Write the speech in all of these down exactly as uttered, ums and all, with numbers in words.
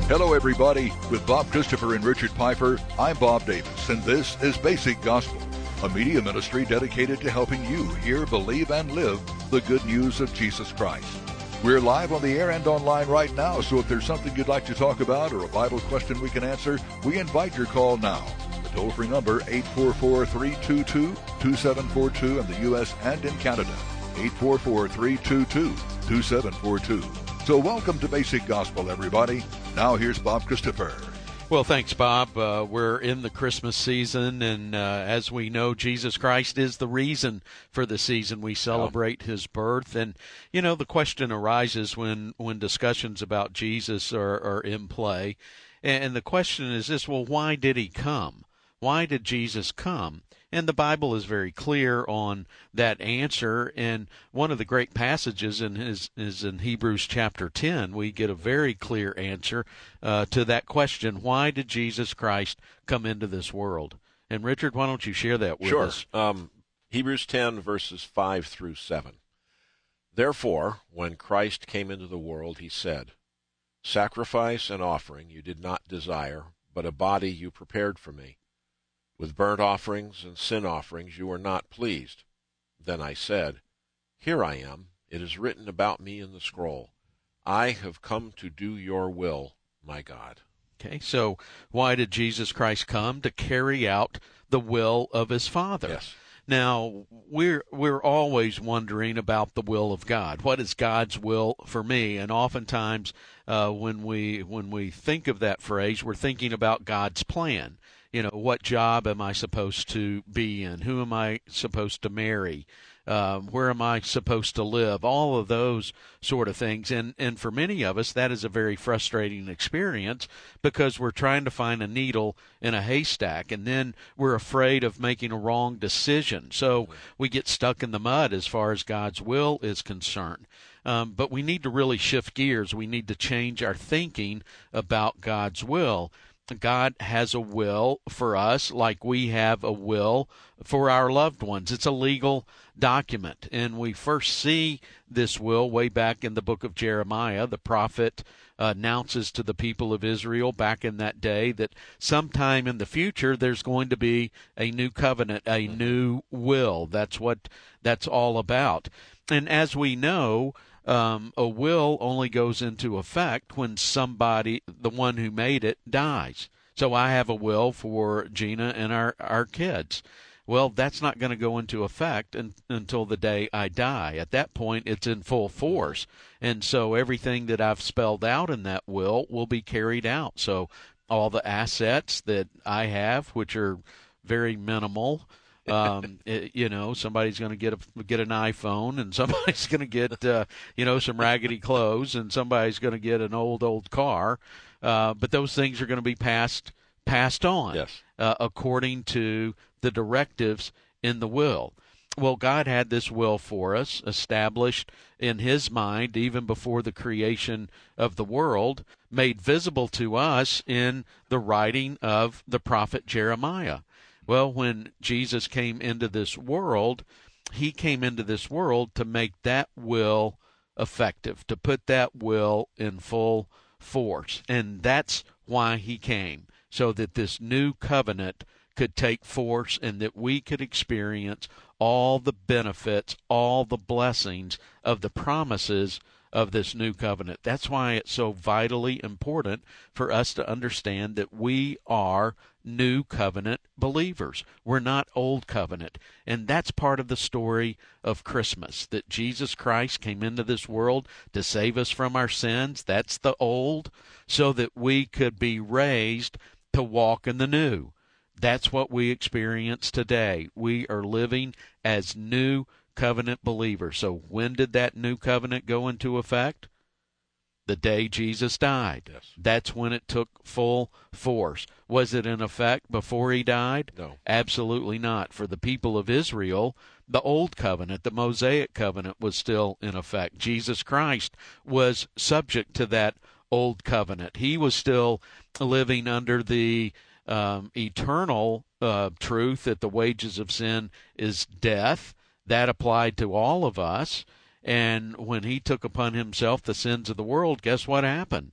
Hello, everybody. With Bob Christopher and Richard Piper, I'm Bob Davis, and this is Basic Gospel, a media ministry dedicated to helping you hear, believe, and live the good news of Jesus Christ. We're live on the air and online right now, so if there's something you'd like to talk about or a Bible question we can answer, we invite your call now. The toll-free number, eight four four, three two two, two seven four two in the U S and in Canada, eight four four, three two two, two seven four two. So welcome to Basic Gospel, everybody. Now here's Bob Christopher. Well, thanks, Bob. Uh, we're in the Christmas season, and uh, as we know, Jesus Christ is the reason for the season. We celebrate his birth, and, you know, the question arises when, when discussions about Jesus are, are in play, and the question is this, well, why did he come? Why did Jesus come? And the Bible is very clear on that answer, and one of the great passages in his, is in Hebrews chapter ten. We get a very clear answer uh, to that question, why did Jesus Christ come into this world? And Richard, why don't you share that with sure. us? Sure. Um, Hebrews ten, verses five through seven. Therefore, when Christ came into the world, he said, Sacrifice and offering you did not desire, but a body you prepared for me. With burnt offerings and sin offerings you were not pleased. Then I said, Here I am. It is written about me in the scroll. I have come to do your will, my God. Okay, so why did Jesus Christ come? To carry out the will of his Father. Yes. Now, we're we're always wondering about the will of God. What is God's will for me? And oftentimes uh, when we when we think of that phrase, we're thinking about God's plan. You know, what job am I supposed to be in? Who am I supposed to marry? Um, where am I supposed to live? All of those sort of things. And, and for many of us, that is a very frustrating experience because we're trying to find a needle in a haystack, and then we're afraid of making a wrong decision. So we get stuck in the mud as far as God's will is concerned. Um, but we need to really shift gears. We need to change our thinking about God's will. God has a will for us like we have a will for our loved ones. It's a legal document, and we first see this will way back in the book of Jeremiah. The prophet uh, announces to the people of Israel back in that day that sometime in the future there's going to be a new covenant, a new will. That's what that's all about. And as we know, Um, a will only goes into effect when somebody, the one who made it, dies. So I have a will for Gina and our, our kids. Well, that's not going to go into effect in, until the day I die. At that point, it's in full force. And so everything that I've spelled out in that will will be carried out. So all the assets that I have, which are very minimal, um, it, you know, somebody's going to get a get an iPhone, and somebody's going to get uh, you know some raggedy clothes, and somebody's going to get an old old car. Uh, but those things are going to be passed passed on yes. uh, according to the directives in the will. Well, God had this will for us established in his mind even before the creation of the world, made visible to us in the writing of the prophet Jeremiah. Well, when Jesus came into this world, he came into this world to make that will effective, to put that will in full force. And that's why he came, so that this new covenant could take force and that we could experience all the benefits, all the blessings of the promises of this new covenant. That's why it's so vitally important for us to understand that we are new covenant believers. We're not old covenant. And that's part of the story of Christmas, that Jesus Christ came into this world to save us from our sins. That's the old, so that we could be raised to walk in the new. That's what we experience today. We are living as new covenant believers. So when did that new covenant go into effect? The day Jesus died. Yes. That's when it took full force. Was it in effect before he died? No. Absolutely not. For the people of Israel, the old covenant, the Mosaic covenant, was still in effect. Jesus Christ was subject to that old covenant. He was still living under the um, eternal uh, truth that the wages of sin is death. That applied to all of us. And when he took upon himself the sins of the world, guess what happened?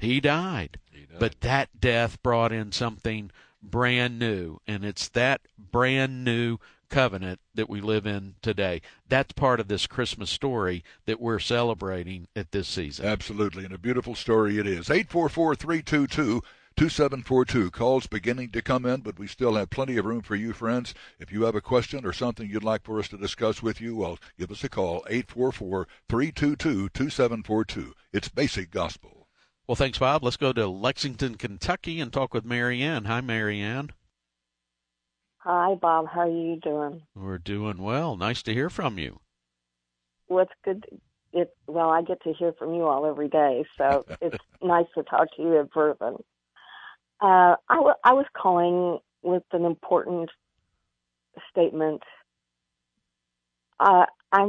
He died. He died. But that death brought in something brand new, and it's that brand new covenant that we live in today. That's part of this Christmas story that we're celebrating at this season. Absolutely, and a beautiful story it is. eight four four, three two two, two seven four two. Calls beginning to come in, but we still have plenty of room for you, friends. If you have a question or something you'd like for us to discuss with you, well, give us a call, eight four four, three two two, two seven four two. It's Basic Gospel. Well, thanks, Bob. Let's go to Lexington, Kentucky, and talk with Mary Ann. Hi, Mary Ann. Hi, Bob. How are you doing? We're doing well. Nice to hear from you. Well, it's good. It, well, I get to hear from you all every day, so it's nice to talk to you in person. Uh, I, w- I was calling with an important statement. Uh, I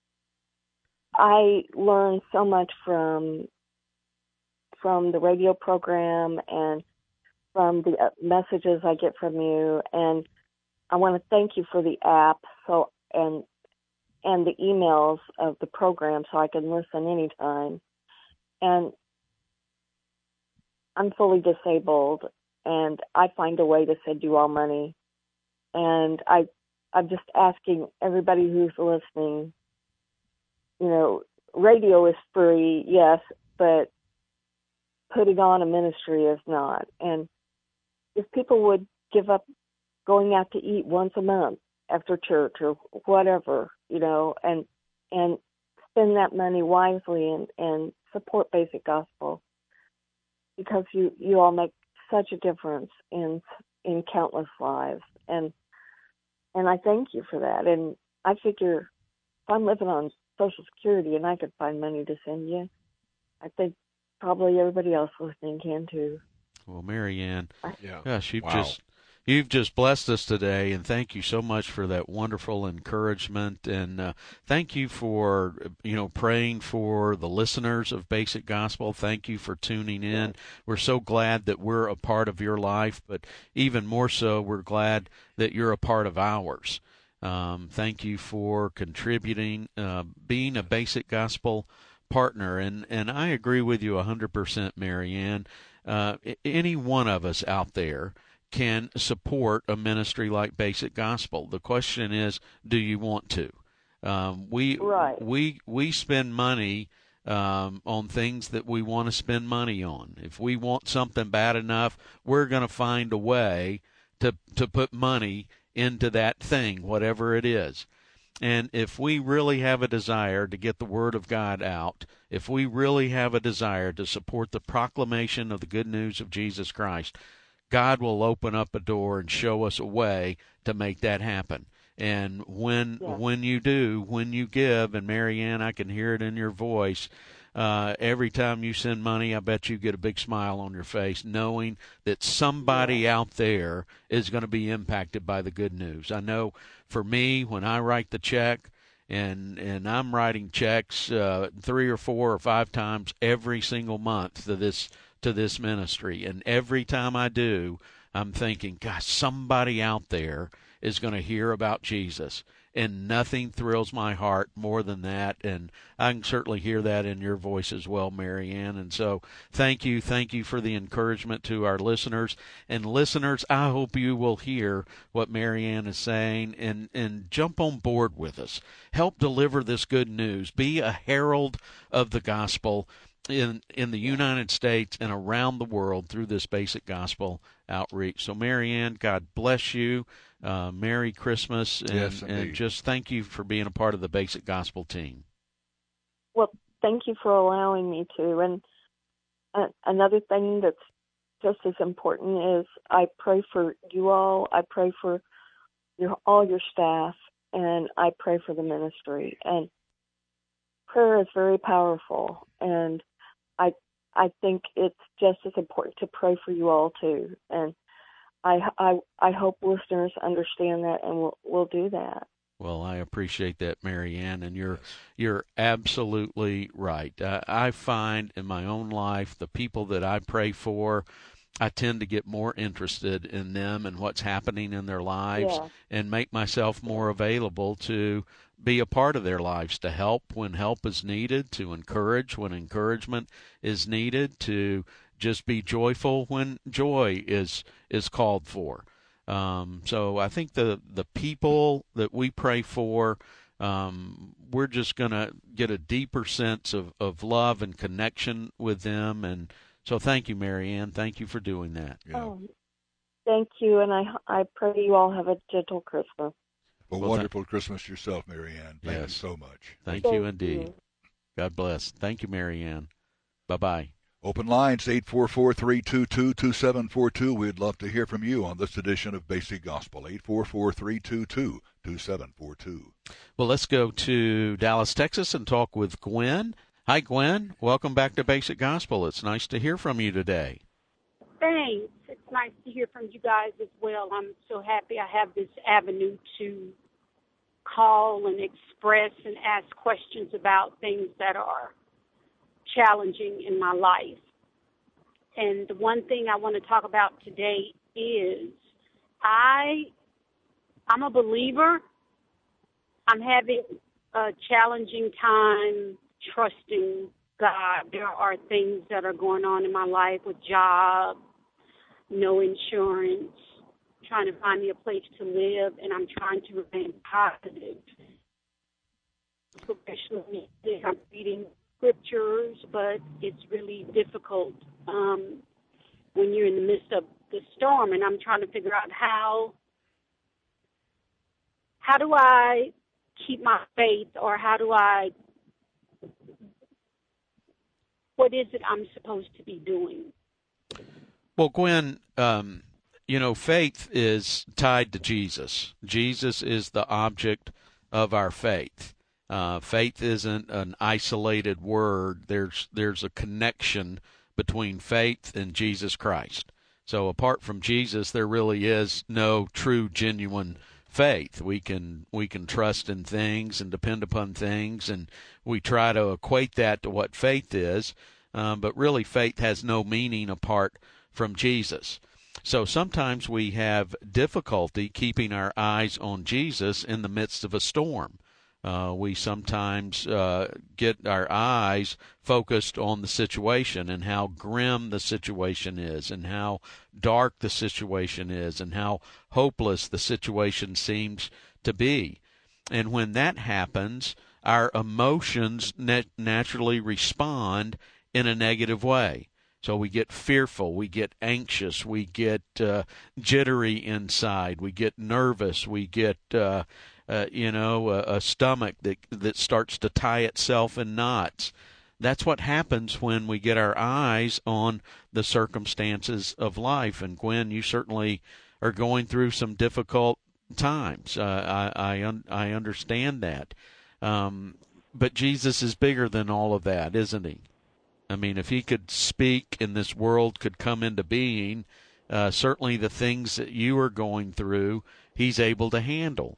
I learned so much from from the radio program and from the messages I get from you, and I want to thank you for the app so and and the emails of the program so I can listen anytime. And I'm fully disabled, and I find a way to send you all money. And I, I'm just asking everybody who's listening, you know, radio is free, yes, but putting on a ministry is not. And if people would give up going out to eat once a month after church or whatever, you know, and and spend that money wisely and, and support Basic Gospel, because you, you all make such a difference in in countless lives. And and I thank you for that. And I figure if I'm living on Social Security and I could find money to send you, I think probably everybody else listening can too. Well, Mary Ann, Yeah. gosh, you've Wow. just you've just blessed us today, and thank you so much for that wonderful encouragement, and uh, thank you for you know praying for the listeners of Basic Gospel. Thank you for tuning in. Yes. We're so glad that we're a part of your life, but even more so, we're glad that you're a part of ours. Um, thank you for contributing, uh, being a Basic Gospel partner, and and I agree with you one hundred percent, Mary Ann. Uh, any one of us out there can support a ministry like Basic Gospel. The question is, do you want to? Um, we Right. we we spend money um, on things that we want to spend money on. If we want something bad enough, we're going to find a way to to put money into that thing, whatever it is. And if we really have a desire to get the Word of God out, if we really have a desire to support the proclamation of the good news of Jesus Christ, God will open up a door and show us a way to make that happen. And when Yeah. when you do, when you give, and Mary Ann, I can hear it in your voice, uh, every time you send money, I bet you get a big smile on your face, knowing that somebody Yeah. out there is going to be impacted by the good news. I know for me, when I write the check, and and I'm writing checks uh, three or four or five times every single month to this to this ministry, and every time I do, I'm thinking, gosh, somebody out there is going to hear about Jesus, and nothing thrills my heart more than that. And I can certainly hear that in your voice as well, Mary Ann. And so thank you, thank you for the encouragement to our listeners. And listeners, I hope you will hear what Mary Ann is saying and, and jump on board with us. Help deliver this good news. Be a herald of the gospel in in the United States and around the world through this Basic Gospel outreach. So, Mary Ann, God bless you. Uh, Merry Christmas, and, Yes, and indeed. just thank you for being a part of the Basic Gospel team. Well, thank you for allowing me to. And uh, another thing that's just as important is I pray for you all. I pray for your all your staff, and I pray for the ministry. And prayer is very powerful, and I I think it's just as important to pray for you all too. And I I I hope listeners understand that, and we'll we'll do that. Well, I appreciate that, Mary Ann, and you're you're absolutely right. Uh, I find in my own life the people that I pray for, I tend to get more interested in them and what's happening in their lives, Yeah. and make myself more available to be a part of their lives, to help when help is needed, to encourage when encouragement is needed, to just be joyful when joy is is called for. Um, so I think the, the people that we pray for, um, we're just going to get a deeper sense of, of love and connection with them. And so thank you, Marianne. Thank you for doing that. Yeah. Oh, thank you, and I I pray you all have a gentle Christmas. A Well, wonderful Christmas yourself, Marianne. Thank you Yes. so much. Thank Thank you indeed. you. God bless. Thank you, Marianne. Bye-bye. Open lines, eight four four, three two two, two seven four two. We'd love to hear from you on this edition of Basic Gospel, eight four four, three two two, two seven four two. Well, let's go to Dallas, Texas, and talk with Gwen. Hi, Gwen. Welcome back to Basic Gospel. It's nice to hear from you today. Thanks. It's nice to hear from you guys as well. I'm so happy I have this avenue to call and express and ask questions about things that are challenging in my life. And the one thing I want to talk about today is I, I'm a believer. I'm having a challenging time trusting God. There are things that are going on in my life with job, no insurance, trying to find me a place to live, and I'm trying to remain positive. Professionally, I'm reading scriptures, but it's really difficult um, when you're in the midst of the storm, and I'm trying to figure out how how do I keep my faith, or how do I, what is it I'm supposed to be doing? Well, Gwen, um, you know, faith is tied to Jesus. Jesus is the object of our faith. Uh, faith isn't an isolated word. There's there's a connection between faith and Jesus Christ. So apart from Jesus, there really is no true, genuine faith. We can we can trust in things and depend upon things, and we try to equate that to what faith is. Um, but really, faith has no meaning apart from Jesus. So sometimes we have difficulty keeping our eyes on Jesus in the midst of a storm. Uh, we sometimes uh, get our eyes focused on the situation and how grim the situation is and how dark the situation is and how hopeless the situation seems to be. And when that happens, our emotions nat- naturally respond in a negative way. So we get fearful, we get anxious, we get uh, jittery inside, we get nervous, we get, uh, uh, you know, a, a stomach that that starts to tie itself in knots. That's what happens when we get our eyes on the circumstances of life. And Gwen, you certainly are going through some difficult times. Uh, I I, un- I understand that. Um, but Jesus is bigger than all of that, isn't he? I mean, if he could speak and this world could come into being, uh, certainly the things that you are going through, he's able to handle.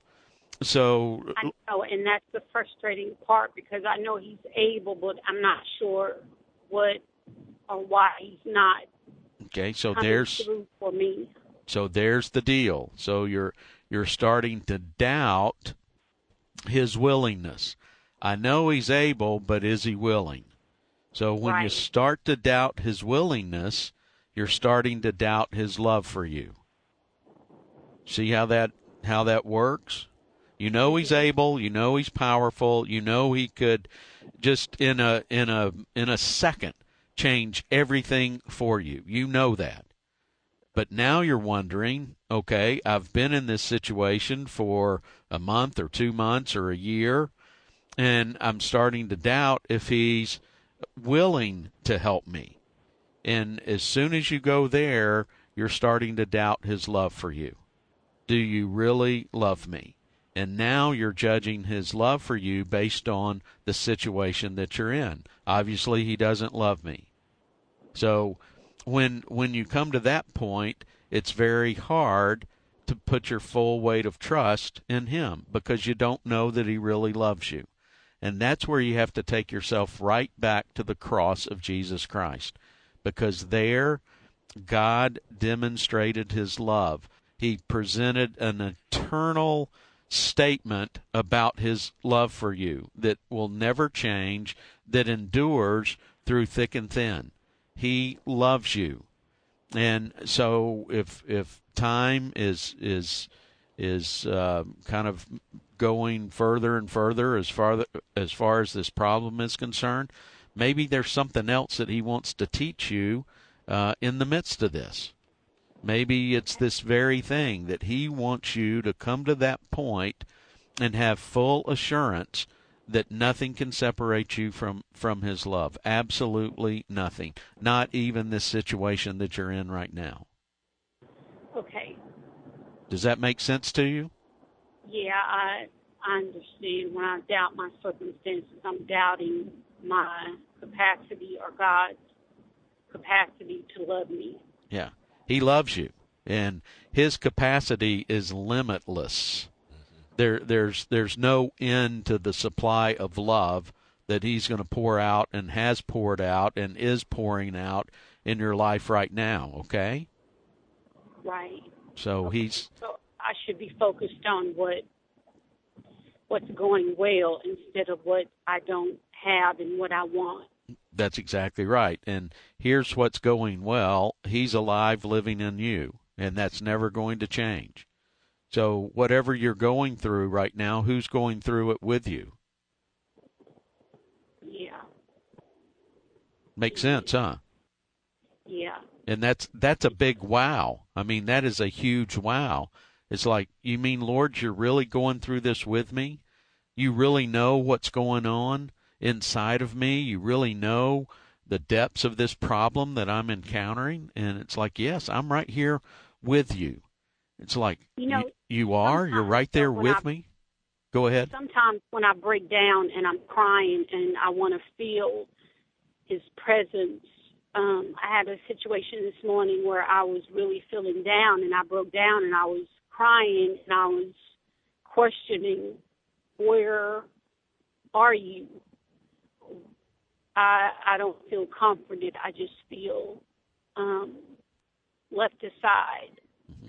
So I know, and that's the frustrating part, because I know he's able, but I'm not sure what or why he's not. Okay, so coming there's through for me. So there's the deal. So you're you're starting to doubt his willingness. I know he's able, but is he willing? So when Right. you start to doubt his willingness, you're starting to doubt his love for you. See how that how that works? You know he's able, you know he's powerful, you know he could just in a in a in a second change everything for you. You know that. But now you're wondering, okay, I've been in this situation for a month or two months or a year, and I'm starting to doubt if he's willing to help me. And as soon as you go there, you're starting to doubt his love for you. Do you really love me? And now you're judging his love for you based on the situation that you're in. Obviously, he doesn't love me. So when when you come to that point, it's very hard to put your full weight of trust in him because you don't know that he really loves you. And that's where you have to take yourself right back to the cross of Jesus Christ, because there God demonstrated his love. He presented an eternal statement about his love for you that will never change, that endures through thick and thin. He loves you. And so if if time is is is uh, kind of going further and further as far as far as this problem is concerned, maybe there's something else that he wants to teach you uh, in the midst of this. Maybe it's this very thing that he wants you to come to that point and have full assurance that nothing can separate you from, from his love. Absolutely nothing. Not even this situation that you're in right now. Okay. Does that make sense to you? Yeah, I I understand. When I doubt my circumstances, I'm doubting my capacity or God's capacity to love me. Yeah. He loves you, and his capacity is limitless. There, there's, there's no end to the supply of love that he's going to pour out and has poured out and is pouring out in your life right now, okay? Right. So okay. he's... So I should be focused on what what's going well instead of what I don't have and what I want. That's exactly right. And here's what's going well. He's alive living in you, and that's never going to change. So whatever you're going through right now, who's going through it with you? Yeah. Makes sense, huh? Yeah. And that's that's a big wow. I mean, that is a huge wow. It's like, you mean, Lord, you're really going through this with me? You really know what's going on inside of me? You really know the depths of this problem that I'm encountering? And it's like, yes, I'm right here with you. It's like, you, know, you, you are? You're right there with I, me? Go ahead. Sometimes when I break down and I'm crying and I want to feel his presence, um, I had a situation this morning where I was really feeling down, and I broke down and I was crying and I was questioning, where are you? I I don't feel comforted. I just feel um, left aside. Mm-hmm.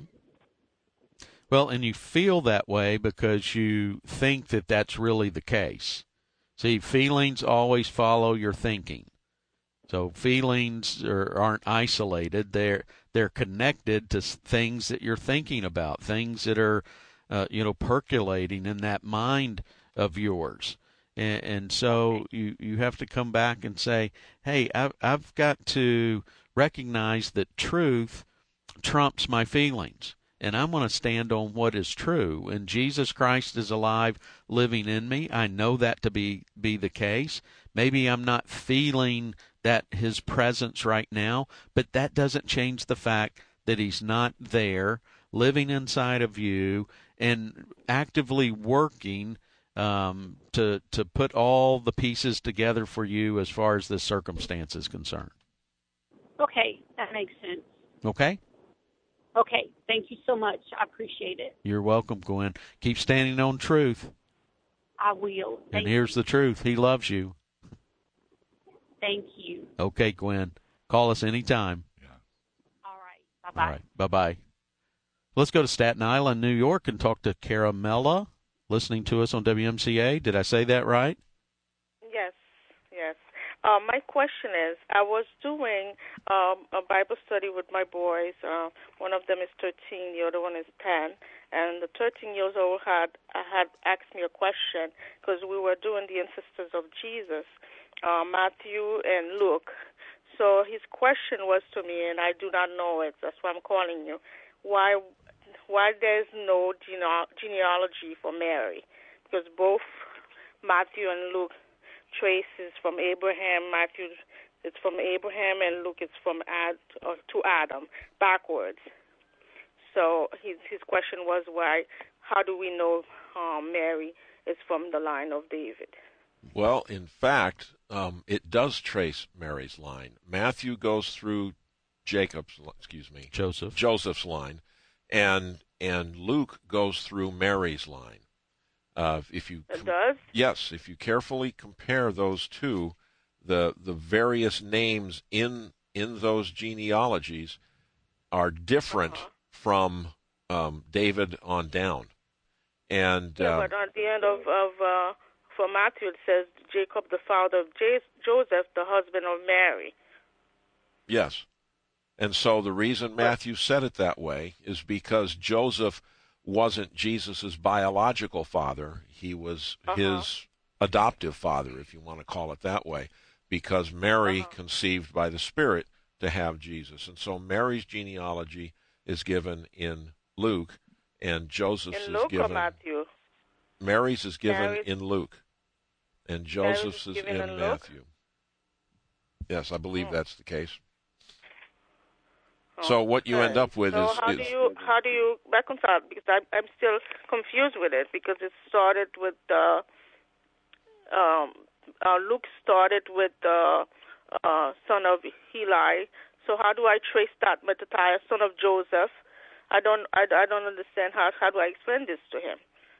Well, and you feel that way because you think that that's really the case. See, feelings always follow your thinking. So feelings are, aren't isolated. They're they're connected to things that you're thinking about, things that are, uh, you know, percolating in that mind of yours. And, and so you, you have to come back and say, hey, I've, I've got to recognize that truth trumps my feelings. And I'm going to stand on what is true. And Jesus Christ is alive, living in me. I know that to be, be the case. Maybe I'm not feeling that his presence right now, but that doesn't change the fact that he's not there, living inside of you, and actively working um, to to put all the pieces together for you as far as this circumstance is concerned. Okay, that makes sense. Okay? Okay, thank you so much. I appreciate it. You're welcome, Gwen. Keep standing on truth. I will. Thank and here's you. the truth. He loves you. Thank you. Okay, Gwen. Call us anytime. Yeah. All right. Bye-bye. All right. Bye-bye. Let's go to Staten Island, New York, and talk to Caramella, listening to us on W M C A. Did I say that right? Yes, yes. Uh, my question is, I was doing um, a Bible study with my boys. Uh, one of them is thirteen, the other one is ten. And the thirteen years old had had asked me a question because we were doing the ancestors of Jesus, uh, Matthew and Luke. So his question was to me, and I do not know it. That's why I'm calling you. Why, why there's no gene- genealogy for Mary? Because both Matthew and Luke traces from Abraham. Matthew, it's from Abraham, and Luke, it's from Ad or to Adam, backwards. So his his question was, why? How do we know um, Mary is from the line of David? Well, in fact, um, it does trace Mary's line. Matthew goes through Jacob's, excuse me, Joseph, Joseph's line, and and Luke goes through Mary's line. Uh, if you it does? Yes, if you carefully compare those two, the the various names in in those genealogies are different uh-huh. from um, David on down. And yeah, uh, but at the end of, of uh, for Matthew, it says Jacob, the father of J- Joseph, the husband of Mary. yes. And so the reason Matthew said it that way is because Joseph wasn't Jesus' biological father. He was uh-huh. his adoptive father, if you want to call it that way, because Mary uh-huh. conceived by the Spirit to have Jesus. And so Mary's genealogy is given in Luke, and Joseph's in is Luke given... or Matthew? Mary's is given Mary's, in Luke, and Joseph's is, is in, in Matthew. Yes, I believe oh. that's the case. Oh, so what you okay. end up with so is... how is, do you how do you reconcile? Because I, I'm still confused with it, because it started with... Uh, um, uh, Luke started with the uh, uh, son of Heli. So how do I trace that? Mattathias, son of Joseph. I don't I, I don't understand how how do I explain this to him.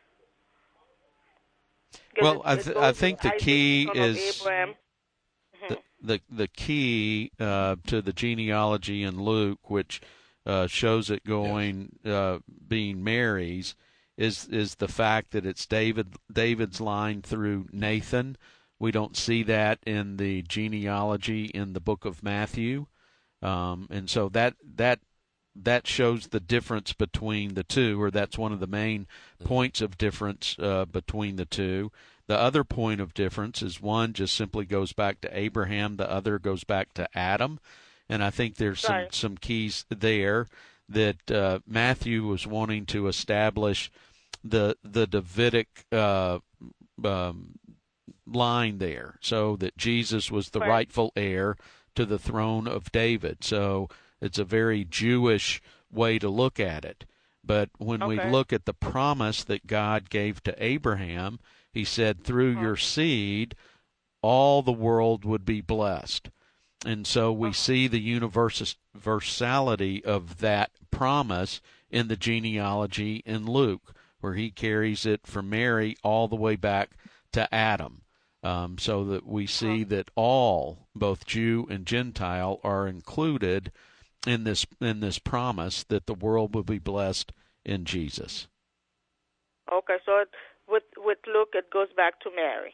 Well, I, th- I think the Isaac, key is mm-hmm. the, the the key uh, to the genealogy in Luke, which uh, shows it going yes. uh, being Mary's, is is the fact that it's David David's line through Nathan. We don't see that in the genealogy in the book of Matthew, um, and so that that. That shows the difference between the two, or that's one of the main points of difference uh, between the two. The other point of difference is one just simply goes back to Abraham, the other goes back to Adam, and I think there's some, right. some keys there that uh, Matthew was wanting to establish the the Davidic uh, um, line there, so that Jesus was the right. rightful heir to the throne of David. So it's a very Jewish way to look at it. But when okay. we look at the promise that God gave to Abraham, he said, through uh-huh. your seed, all the world would be blessed. And so we uh-huh. see the universality of that promise in the genealogy in Luke, where he carries it from Mary all the way back to Adam. Um, so that we see uh-huh. that all, both Jew and Gentile, are included in this in this promise that the world will be blessed in Jesus. Okay, so it, with with Luke, it goes back to Mary.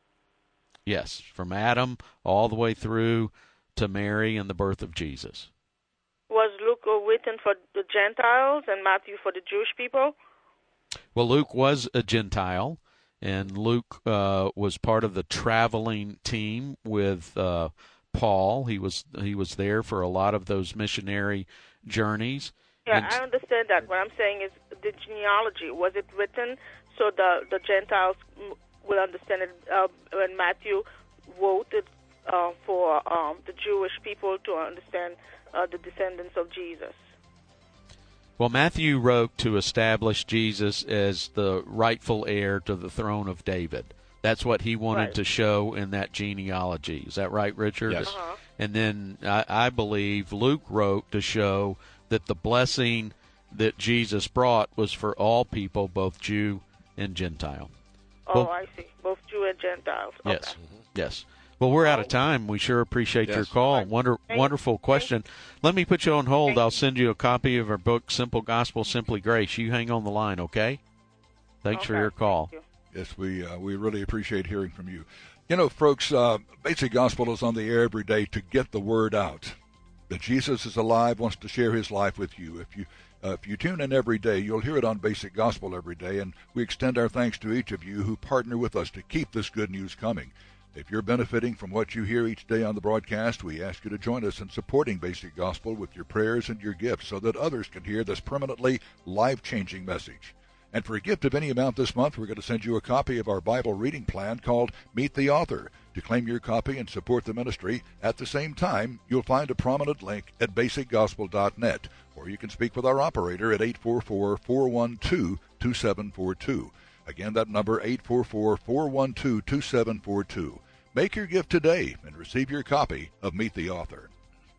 Yes, from Adam all the way through to Mary and the birth of Jesus. Was Luke written for the Gentiles and Matthew for the Jewish people? Well, Luke was a Gentile, and Luke uh, was part of the traveling team with uh, Paul. He was he was there for a lot of those missionary journeys. Yeah, and, I understand that. What I'm saying is the genealogy. Was it written so the, the Gentiles will understand it uh, when Matthew wrote it uh, for um, the Jewish people to understand uh, the descendants of Jesus? Well, Matthew wrote to establish Jesus as the rightful heir to the throne of David. That's what he wanted right. to show in that genealogy. Is that right, Richard? Yes. Uh-huh. And then I, I believe Luke wrote to show that the blessing that Jesus brought was for all people, both Jew and Gentile. Oh, well, I see. Both Jew and Gentiles. Okay. Yes, mm-hmm. yes. Well, we're out of time. We sure appreciate yes. your call. Right. Wonder, Thank wonderful you. question. Let me put you on hold. Thank I'll send you a copy of our book, Simple Gospel, Simply Grace. You hang on the line, okay? Thanks okay. for your call. Thank you. Yes, we uh, we really appreciate hearing from you. You know, folks, uh, Basic Gospel is on the air every day to get the word out that Jesus is alive, wants to share his life with you. If you uh, if you tune in every day, you'll hear it on Basic Gospel every day, and we extend our thanks to each of you who partner with us to keep this good news coming. If you're benefiting from what you hear each day on the broadcast, we ask you to join us in supporting Basic Gospel with your prayers and your gifts so that others can hear this permanently life-changing message. And for a gift of any amount this month, we're going to send you a copy of our Bible reading plan called Meet the Author. To claim your copy and support the ministry, at the same time, you'll find a prominent link at basic gospel dot net, or you can speak with our operator at eight four four, four one two, two seven four two. Again, that number, eight four four, four one two, two seven four two. Make your gift today and receive your copy of Meet the Author.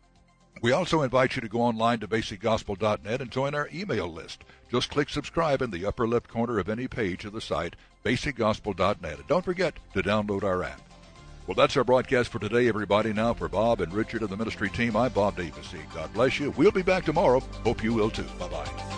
We also invite you to go online to basic gospel dot net and join our email list. Just click subscribe in the upper left corner of any page of the site, basic gospel dot net. And don't forget to download our app. Well, that's our broadcast for today, everybody. Now, for Bob and Richard and the ministry team, I'm Bob Davis. God bless you. We'll be back tomorrow. Hope you will, too. Bye-bye.